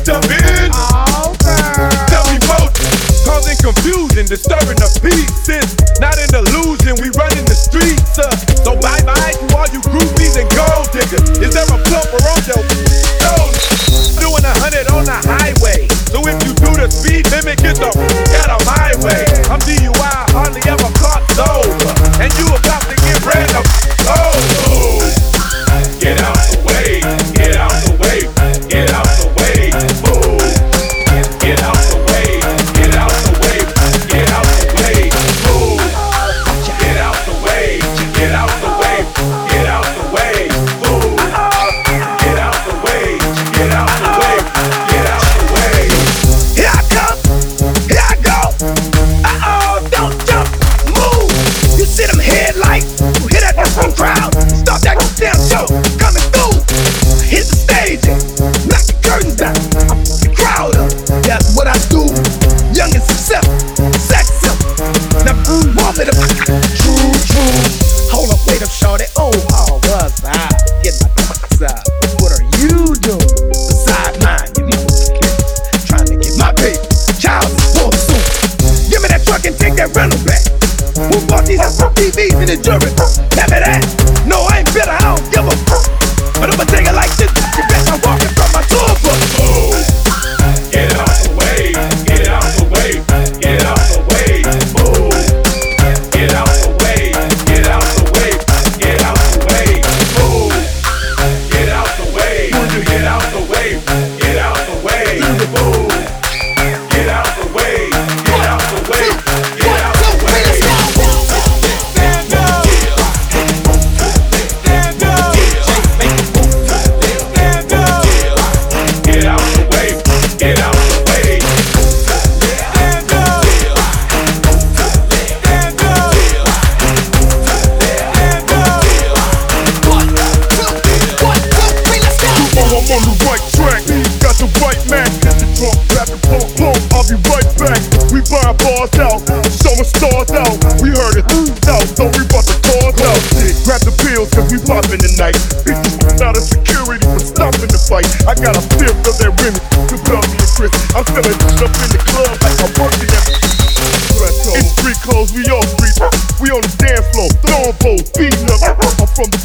step in. Tell me both. Causing confusion, disturbing the peace. It's not an illusion, we running the streets. So bye-bye to all you groupies and gold diggers. Is there a plumper on your shoulders? Doing 100 on the highway. So if you do the speed limit, get out of my way. I'm DUI, hardly ever caught sober. And you about to get ran of Get out the way, get out the way, get out the way, move. Get out the way, get out the way, get out the way, move. Get out the way, get out the way, get out the way, move. Get out the way, get out the way, get out the way. Here I come, here I go. Don't jump, move. You see them headlights, you hear that from crowd. Stop that damn show, coming through. Hit the stage, knock the curtains down. The crowd up, that's what I do. Young and successful, sexy. Now want me to true. Hold up, wait up, shorty. Oh, how was I? Get my thoughts out. What are you doing beside mine? You know, trying to get my baby child support soon. Give me that truck and take that rental back. Who bought these TVs in the jury? Tell me that. No, I ain't bitter, I don't give a fuck. But I'ma take it like this. You bet I'm walking from my tour book. Get out the way, get out the way, get out the way, move. Get out the way, get out the way, get out the way, move. Get out the way, get out the way, get out the way, move. Get out the way, get out the way, get out the way. Stand up. Stand up. Stand up. Get out the way, get out the way. Stand up. Stand up. Stand up. 1, 2, 3, let's go. I'm on the right track, got the right man. Hit the trunk, grab the pump, I'll be right back. We buying bars out, showing stars out. We heard it out, so we brought the cars out. Grab the pills, cause we poppin' tonight. Bitches out of security for stopping the fight. I got a fifth of that Remy to Belly and Chris. I'm selling this up in the club like I'm working at it's street clothes, we all street. We on the dance floor, throwing poles, beating up. I'm from the